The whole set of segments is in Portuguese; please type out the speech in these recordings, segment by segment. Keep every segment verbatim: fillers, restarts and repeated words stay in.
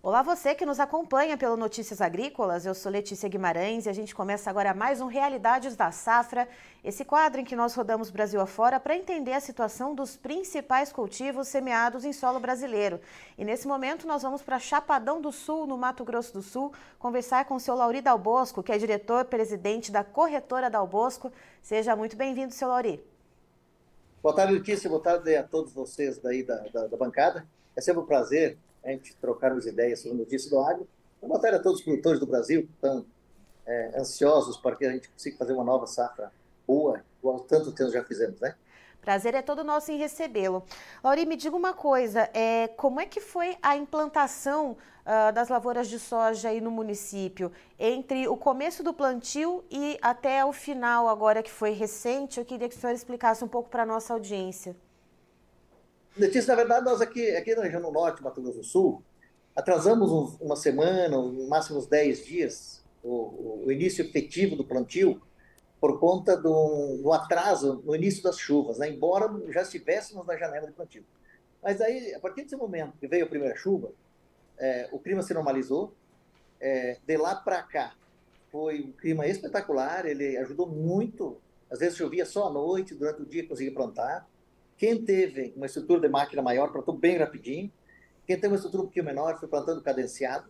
Olá, você que nos acompanha pelo Notícias Agrícolas, eu sou Letícia Guimarães e a gente começa agora mais um Realidades da Safra, esse quadro em que nós rodamos Brasil afora para entender a situação dos principais cultivos semeados em solo brasileiro. E nesse momento nós vamos para Chapadão do Sul, no Mato Grosso do Sul, conversar com o seu Lauri Dal Bosco, que é diretor-presidente da Corretora Dal Bosco. Seja muito bem-vindo, seu Lauri. Boa tarde, Letícia. Boa tarde a todos vocês daí da, da, da bancada. É sempre um prazer a gente trocarmos ideias sobre notícias do agro. Boa tarde a todos os produtores do Brasil que estão é, ansiosos para que a gente consiga fazer uma nova safra boa, igual tanto tempo já fizemos, né? Prazer é todo nosso em recebê-lo. Lauri, me diga uma coisa, é, como é que foi a implantação uh, das lavouras de soja aí no município? Entre o começo do plantio e até o final, agora que foi recente, eu queria que o senhor explicasse um pouco para a nossa audiência. Letícia, na verdade, nós aqui, aqui na região do Norte, Mato Grosso do Sul, atrasamos uns, uma semana, no máximo uns dez dias, o, o início efetivo do plantio, por conta do, do atraso no início das chuvas, né? Embora já estivéssemos na janela de plantio. Mas aí, a partir desse momento que veio a primeira chuva, é, o clima se normalizou, é, de lá para cá foi um clima espetacular, ele ajudou muito, às vezes chovia só à noite, durante o dia conseguia plantar. Quem teve uma estrutura de máquina maior plantou bem rapidinho, quem teve uma estrutura um pouquinho menor foi plantando cadenciado.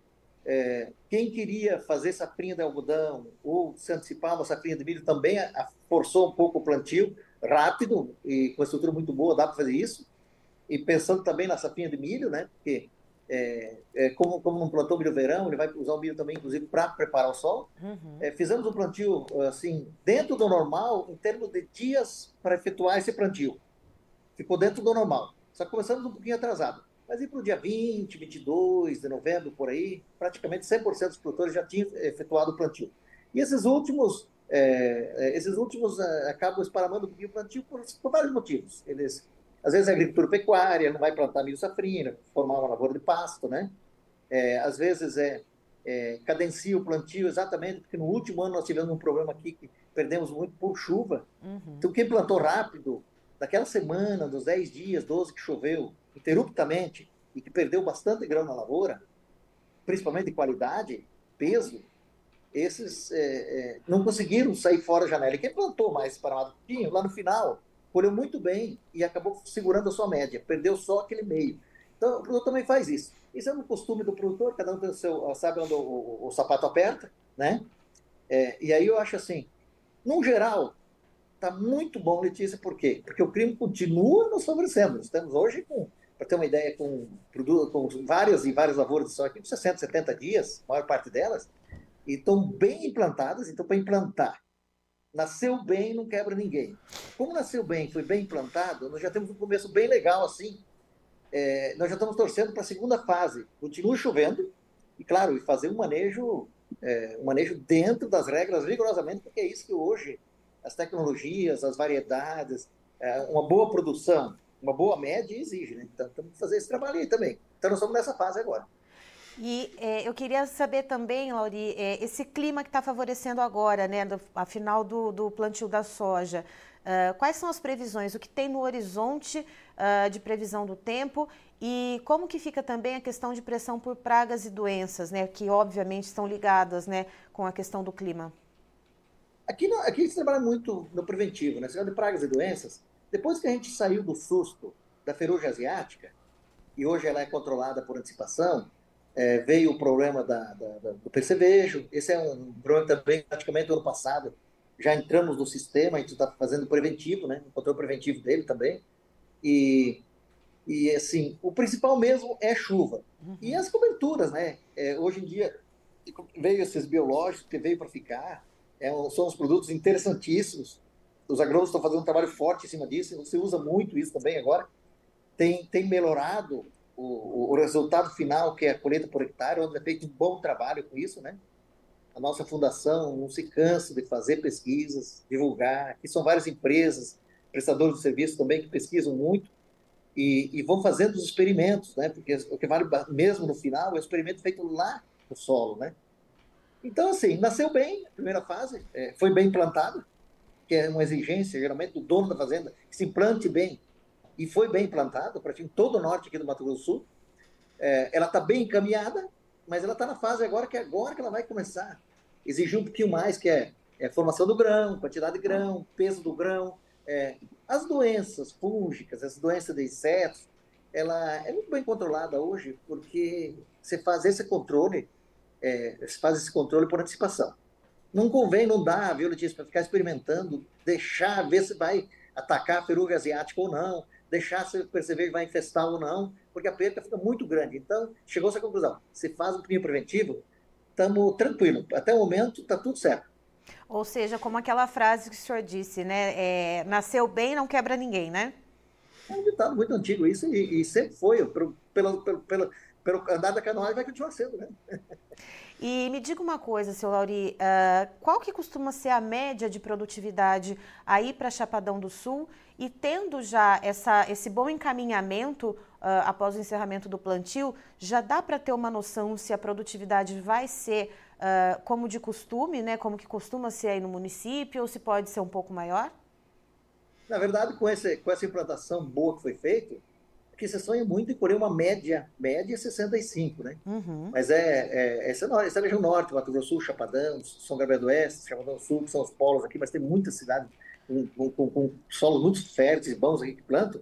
É, quem queria fazer safrinha de algodão ou se antecipar uma safrinha de milho também a, a forçou um pouco o plantio, rápido e com uma estrutura muito boa, dá para fazer isso. E pensando também na safrinha de milho, né? Porque é, é, como, como não plantou milho verão, ele vai usar o milho também, inclusive, para preparar o solo. Uhum. É, fizemos um plantio, assim, dentro do normal, em termos de dias para efetuar esse plantio. Ficou dentro do normal. Só que começamos um pouquinho atrasado. Mas e para o dia vinte, vinte e dois de novembro, por aí, praticamente cem por cento dos produtores já tinham efetuado o plantio. E esses últimos, é, esses últimos é, acabam esparamando um pouquinho o plantio por, por vários motivos. Eles, às vezes, a agricultura pecuária não vai plantar milho safrinha, formar uma lavoura de pasto, né? É, às vezes, é, é, cadencia o plantio exatamente porque no último ano nós tivemos um problema aqui que perdemos muito por chuva. Uhum. Então, quem plantou rápido, daquela semana, dos dez dias, doze que choveu interruptamente e que perdeu bastante grão na lavoura, principalmente de qualidade, peso, esses é, é, não conseguiram sair fora da janela. E quem plantou mais para um pouquinho, lá no final, colheu muito bem e acabou segurando a sua média, perdeu só aquele meio. Então, o produtor também faz isso. Isso é um costume do produtor, cada um tem o seu, sabe onde o, o, o sapato aperta, né? É, e aí eu acho assim, no geral, está muito bom, Letícia, por quê? Porque o clima continua nos favorecendo. Estamos hoje com, para ter uma ideia, com, com várias e várias lavouras de soja aqui, com sessenta, setenta dias, a maior parte delas, e estão bem implantadas. Então, para implantar, nasceu bem, não quebra ninguém. Como nasceu bem, foi bem implantado, nós já temos um começo bem legal assim. É, nós já estamos torcendo para a segunda fase. Continua chovendo, e claro, e fazer um manejo, é, um manejo dentro das regras rigorosamente, porque é isso que hoje as tecnologias, as variedades, é, uma boa produção, uma boa média exige, né? Então, temos que fazer esse trabalho aí também. Então, nós estamos nessa fase agora. E é, eu queria saber também, Lauri, é, esse clima que está favorecendo agora, né, do, a final do, do plantio da soja, uh, quais são as previsões, o que tem no horizonte uh, de previsão do tempo e como que fica também a questão de pressão por pragas e doenças, né, que obviamente estão ligadas, né, com a questão do clima? Aqui, no, aqui se trabalha muito no preventivo, né? Você de pragas e doenças. Depois que a gente saiu do susto da ferrugem asiática, e hoje ela é controlada por antecipação, é, veio o problema da, da, da, do percevejo. Esse é um problema também, praticamente, do ano passado. Já entramos no sistema, a gente está fazendo preventivo, né? O controle preventivo dele também. E, e, assim, o principal mesmo é chuva. Uhum. E as coberturas, né? É, hoje em dia, veio esses biológicos que veio para ficar. É, são uns produtos interessantíssimos. Os agrônomos estão fazendo um trabalho forte em cima disso. Você usa muito isso também agora. Tem, tem melhorado o, o resultado final, que é a colheita por hectare, onde é feito um bom trabalho com isso, né? A nossa fundação não se cansa de fazer pesquisas, divulgar. Aqui são várias empresas, prestadores de serviço também, que pesquisam muito e, e vão fazendo os experimentos, né? Porque o que vale mesmo no final é o experimento feito lá no solo, né? Então, assim, nasceu bem a primeira fase, é, foi bem implantado, que é uma exigência, geralmente, do dono da fazenda, que se implante bem. E foi bem implantado, praticamente todo o norte aqui do Mato Grosso do Sul. é, ela está bem encaminhada, mas ela está na fase agora que é agora que ela vai começar. Exigir um pouquinho mais, que é, é formação do grão, quantidade de grão, peso do grão. É, as doenças fúngicas, as doenças de insetos, ela é muito bem controlada hoje, porque você faz esse controle, é, você faz esse controle por antecipação. Não convém, não dá, viu, Letícia, para ficar experimentando, deixar, ver se vai atacar a feruga asiática ou não, deixar se a cerveja vai infestar ou não, porque a perda fica muito grande. Então, chegou-se à conclusão, se faz um pinho preventivo, estamos tranquilos. Até o momento, está tudo certo. Ou seja, como aquela frase que o senhor disse, né? É, nasceu bem, não quebra ninguém, né? É um ditado muito antigo isso, e, e sempre foi, pelo, pelo, pelo, pelo, pelo andar da canoagem vai continuar sendo, né? E me diga uma coisa, seu Lauri, uh, qual que costuma ser a média de produtividade aí para Chapadão do Sul? E tendo já essa, esse bom encaminhamento uh, após o encerramento do plantio, já dá para ter uma noção se a produtividade vai ser uh, como de costume, né? Como que costuma ser aí no município, ou se pode ser um pouco maior? Na verdade, com, esse, com essa implantação boa que foi feita, porque você sonha muito em colher uma média, média sessenta e cinco, né? Uhum. Mas é, é, essa, é essa região norte, Mato Grosso do Sul, Chapadão, São Gabriel do Oeste, Chapadão do Sul, que são os polos aqui, mas tem muitas cidades com, com, com, com solos muito férteis e bons aqui que plantam.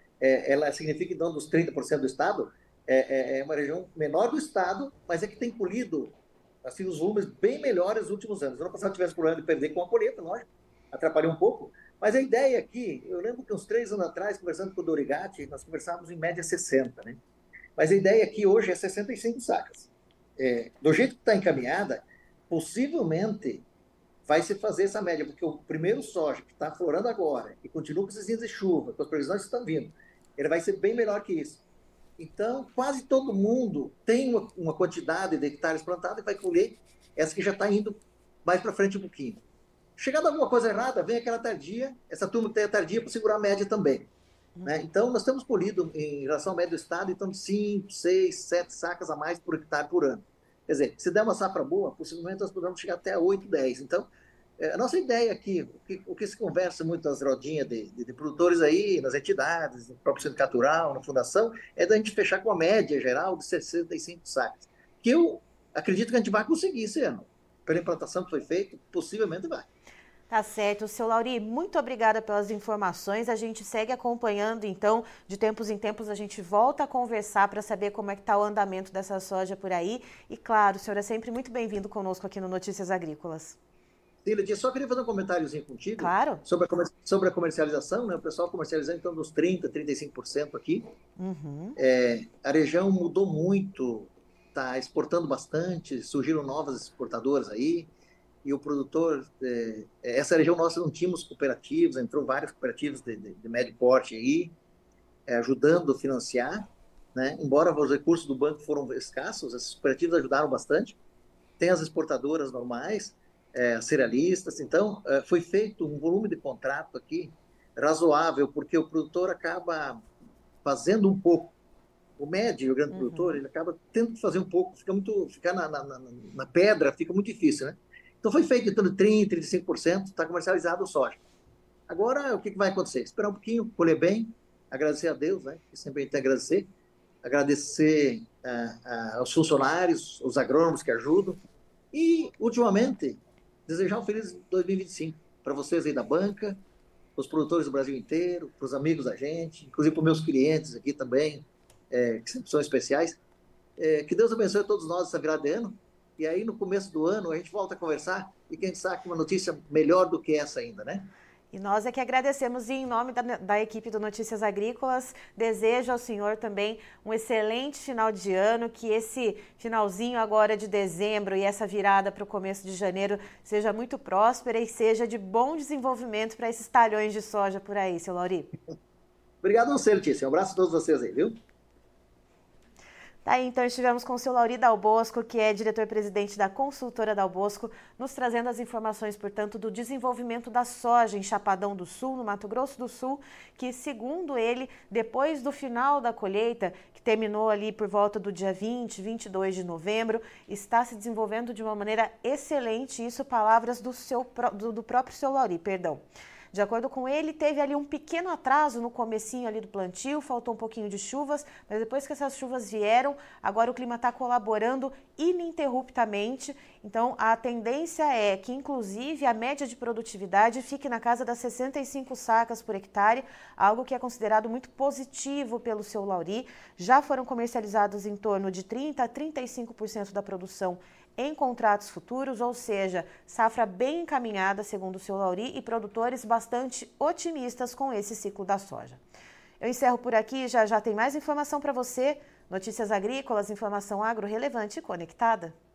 É, ela significa, então, dos trinta por cento do estado, é, é, é uma região menor do estado, mas é que tem colhido assim, os volumes bem melhores nos últimos anos. No ano passado tivemos problema de perder com a colheita, lógico, atrapalhou um pouco, mas a ideia aqui, eu lembro que uns três anos atrás, conversando com o Dorigatti, nós conversávamos em média sessenta, né? Mas a ideia aqui hoje é sessenta e cinco sacas. É, do jeito que está encaminhada, possivelmente vai se fazer essa média, porque o primeiro soja que está florando agora e continua com esses dias de chuva, com as previsões que estão vindo, ele vai ser bem melhor que isso. Então, quase todo mundo tem uma, uma quantidade de hectares plantados e vai colher essa que já está indo mais para frente um pouquinho. Chegando alguma coisa errada, vem aquela tardia, essa turma que tem a tardia para segurar a média também. Uhum. Né? Então, nós temos colhido, em relação ao médio do estado, então, cinco, seis, sete sacas a mais por hectare por ano. Quer dizer, se der uma safra boa, possivelmente nós podemos chegar até oito, dez. Então, a nossa ideia aqui, o que, o que se conversa muito nas rodinhas de, de, de produtores aí, nas entidades, no próprio sindicato rural, na fundação, é da gente fechar com a média geral de sessenta e cinco sacas. Que eu acredito que a gente vai conseguir esse ano. Pela implantação que foi feita, possivelmente vai. Tá certo. Seu Lauri, muito obrigada pelas informações. A gente segue acompanhando, então, de tempos em tempos a gente volta a conversar para saber como é que está o andamento dessa soja por aí. E, claro, o senhor é sempre muito bem-vindo conosco aqui no Notícias Agrícolas. Sim, Letícia, só queria fazer um comentáriozinho contigo. Claro. Sobre a, comer sobre a comercialização, né? O pessoal comercializando então dos trinta por cento, trinta e cinco por cento aqui. Uhum. É, a região mudou muito, está exportando bastante, surgiram novas exportadoras aí. E o produtor, é, essa região nossa não tínhamos cooperativas, entrou várias cooperativas de, de, de médio porte aí, é, ajudando a financiar, né? Embora os recursos do banco foram escassos, essas cooperativas ajudaram bastante. Tem as exportadoras normais, é, cerealistas, então é, foi feito um volume de contrato aqui razoável, porque o produtor acaba fazendo um pouco, o médio, o grande uhum. produtor, ele acaba tendo que fazer um pouco, fica muito, ficar na, na, na, na pedra fica muito difícil, né? Então, foi feito em torno de trinta por cento, trinta e cinco por cento, está comercializado o soja. Agora, o que, que vai acontecer? Esperar um pouquinho, colher bem, agradecer a Deus, né? Que sempre a gente tem que agradecer. Agradecer uh, uh, aos funcionários, os agrônomos que ajudam. E, ultimamente, desejar um feliz dois mil e vinte e cinco para vocês aí da banca, para os produtores do Brasil inteiro, para os amigos da gente, inclusive para os meus clientes aqui também, é, que sempre são especiais. É, que Deus abençoe a todos nós essa virada de ano. E aí, no começo do ano, a gente volta a conversar e quem sabe uma notícia melhor do que essa ainda, né? E nós é que agradecemos e em nome da, da equipe do Notícias Agrícolas, desejo ao senhor também um excelente final de ano, que esse finalzinho agora de dezembro e essa virada para o começo de janeiro seja muito próspera e seja de bom desenvolvimento para esses talhões de soja por aí, seu Lauri. Obrigado a você, Letícia. Um abraço a todos vocês aí, viu? Tá aí, então estivemos com o seu Lauri Dal Bosco, que é diretor-presidente da consultora Dal Bosco, nos trazendo as informações, portanto, do desenvolvimento da soja em Chapadão do Sul, no Mato Grosso do Sul, que, segundo ele, depois do final da colheita, que terminou ali por volta do dia vinte, vinte e dois de novembro, está se desenvolvendo de uma maneira excelente, isso palavras do, seu, do, do próprio seu Lauri, perdão. De acordo com ele, teve ali um pequeno atraso no comecinho ali do plantio, faltou um pouquinho de chuvas, mas depois que essas chuvas vieram, agora o clima está colaborando ininterruptamente. Então, a tendência é que, inclusive, a média de produtividade fique na casa das sessenta e cinco sacas por hectare, algo que é considerado muito positivo pelo seu Lauri. Já foram comercializados em torno de trinta a trinta e cinco por cento da produção em contratos futuros, ou seja, safra bem encaminhada, segundo o seu Lauri, e produtores bastante otimistas com esse ciclo da soja. Eu encerro por aqui, já já tem mais informação para você. Notícias agrícolas, informação agro relevante e conectada.